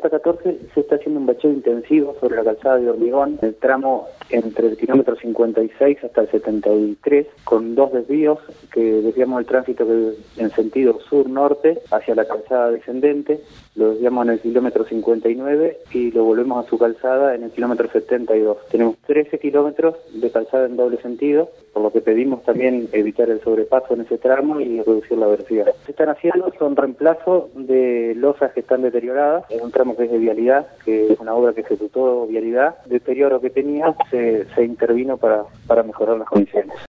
ruta 14 se está haciendo un bacheo intensivo sobre la calzada de Hormigón, el tramo entre el kilómetro 56 hasta el 73, con 2 desvíos que desviamos el tránsito en sentido sur-norte hacia la calzada descendente, lo desviamos en el kilómetro 59 y lo volvemos a su calzada en el kilómetro 72. Tenemos 13 kilómetros de calzada en doble sentido, por lo que pedimos también evitar el sobrepaso en ese tramo y reducir la velocidad. Se están haciendo son reemplazo de losas que están deterioradas, en un tramo que es de vialidad, que es una obra que ejecutó vialidad, deterioro que tenía, se intervino para mejorar las condiciones.